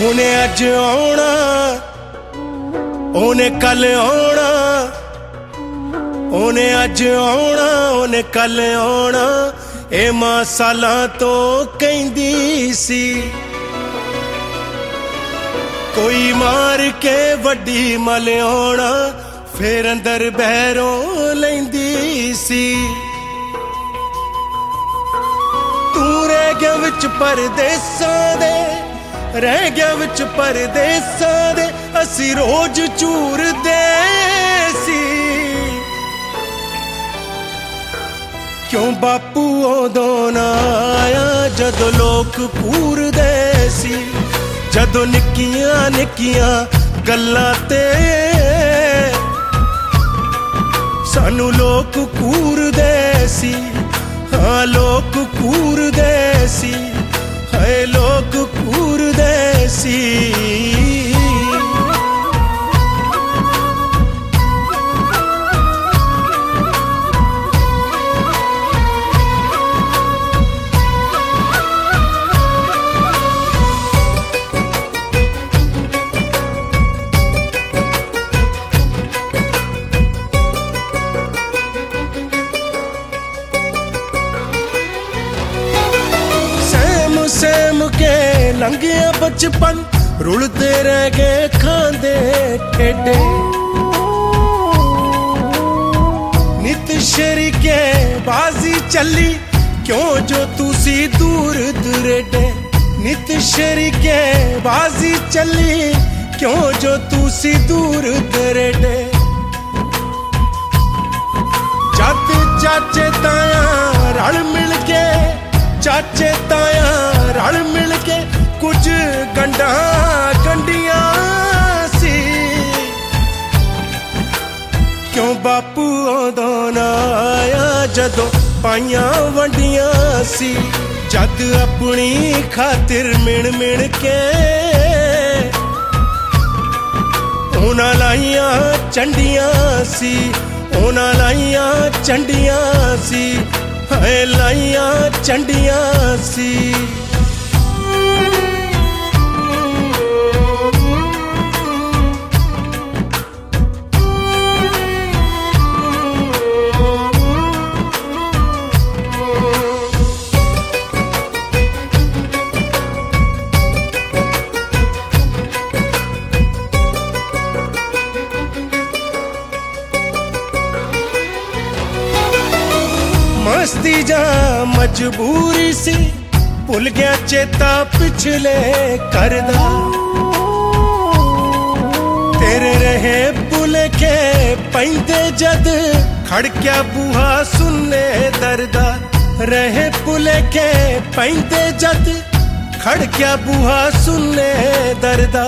ਉਹਨੇ ਅੱਜ ਆਉਣਾ, ਉਹਨੇ ਕੱਲ ਆਉਣਾ, ਉਹਨੇ ਅੱਜ ਆਉਣਾ, ਉਹਨੇ ਕੱਲ ਆਉਣਾ। ਇਹ ਮਾਂ ਸਾਲਾਂ ਤੋਂ ਕਹਿੰਦੀ ਸੀ, ਕੋਈ ਮਾਰ ਕੇ ਵੱਡੀ ਮਲ ਆਉਣਾ, ਫੇਰ ਅੰਦਰ ਬਹਿਰੋਂ ਲੈਂਦੀ ਸੀ। ਤੂੰ ਰਹਿ ਗਿਆ ਵਿੱਚ ਪਰਦੇਸਾਂ ਦੇ, ਰਹਿ ਗਿਆ ਵਿੱਚ ਪਰਦੇਸਾਂ ਦੇ, ਅਸੀਂ ਰੋਜ਼ ਝੂਰਦੇ ਸੀ। ਕਿਉਂ ਬਾਪੂ ਉਦੋਂ ਨਾ ਆਇਆ ਜਦੋਂ ਲੋਕ ਘੂਰਦੇ ਸੀ, ਜਦੋਂ ਨਿੱਕੀਆਂ ਨਿੱਕੀਆਂ ਗੱਲਾਂ ਤੇ ਸਾਨੂੰ ਲੋਕ ਘੂਰਦੇ ਸੀ। ਹਾਂ ਲੋਕ ਘੂਰਦੇ ਸੀ, ਹਾਏ ਲੋਕ ਘੂਰਦੇ ਸੀ। ਸਹਿਮ ਕੇ ਲੰਘਿਆ ਬਚਪਨ, ਰੁਲਦੇ ਰਹਿ ਗਏ ਖਾਂਦੇ ਠੇਡੇ। ਨਿਤ ਸ਼ਰੀਕੇ ਬਾਜ਼ੀ ਚੱਲੀ, ਕਿਉਂ ਜੋ ਤੁਸੀਂ ਦੂਰ ਦੁਰੇਡੇ। ਨਿਤ ਸ਼ਰੀਕੇ ਬਾਜ਼ੀ ਚੱਲੀ, ਕਿਉਂ ਜੋ ਤੁਸੀਂ ਦੂਰ ਦੁਰੇਡੇ। ਜਦ ਚਾਚੇ ਤਾਇਆ ਰਲ ਮਿਲ ਕੇ, ਚਾਚੇ ਤਾਇਆ ਰਲ ਮਿਲ ਕੇ ਕੁਝ ਗੰਢਾਂ ਗੰਢੀਆਂ ਸੀ। ਕਿਉਂ ਬਾਪੂ ਉਦੋਂ ਨਾ ਆਇਆ ਜਦੋਂ ਪਾਈਆਂ ਵੰਡੀਆਂ ਸੀ। ਜਦ ਆਪਣੀ ਖਾਤਰ ਮਿਣ ਮਿਣ ਕੇ ਉਹਨਾਂ ਲਾਈਆਂ ਚੰਡੀਆਂ ਸੀ, ਉਹਨਾਂ ਲਾਈਆਂ ਚੰਡੀਆਂ ਸੀ, ਹਾਏ ਲਾਈਆਂ ਚੰਡੀਆਂ ਸੀ। मस्ती जा मजबूरी सी, भुल गया चेता पिछले करदा। तेरे रहे भुलेखे पैंदे जद, खड़क्या बूहा सुनने दरदा। रहे भुलेखे पैंदे जद, खड़क्या बूहा सुनने दरदा।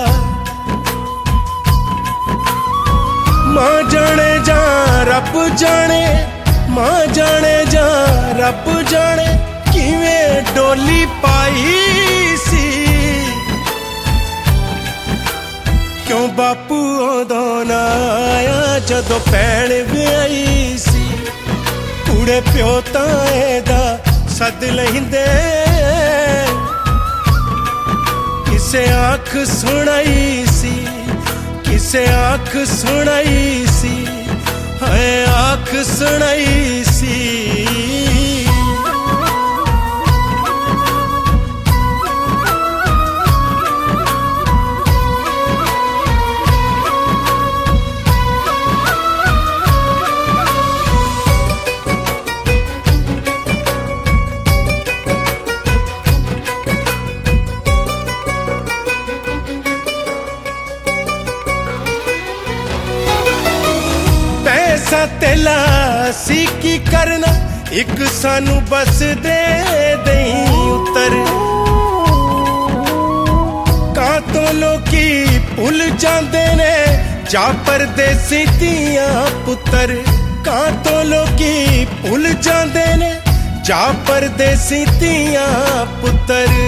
मां जाने जा रब जाने, मां जाने जा रब जाने, किवें डोली पाई सी। क्यों बापू उदों ना आया जदों भैण विआही सी। कूड़े प्यो ताए दा सद लहिंदे, किसे आँख सुनाई सी, किसे आँख सुनाई सी, हाय आँख सुनाई सी। तेला सी की करना, एक सानू बस दे दई उतर। कां तो लोकी भुल जांदे ने जा परदेसी दियां पुत्र। कां तो लोकी भुल जांदे ने जा परदेसी दियां पुत्र।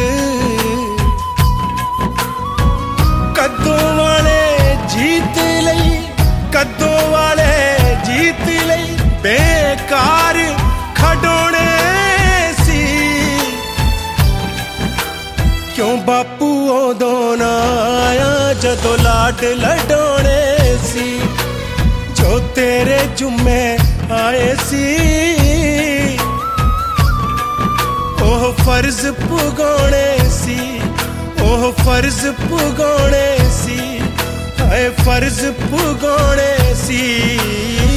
कद्दों वाले जीत लई, कद्दों वाले जीत लई, बेकार खडोने सी। क्यों बापू उदों ना लाड लडोने सी जो तेरे जुम्मे आए सी ओह फर्ज पुगाने सी ओह फर्ज पुगाने सी हाय फर्ज पुगाने सी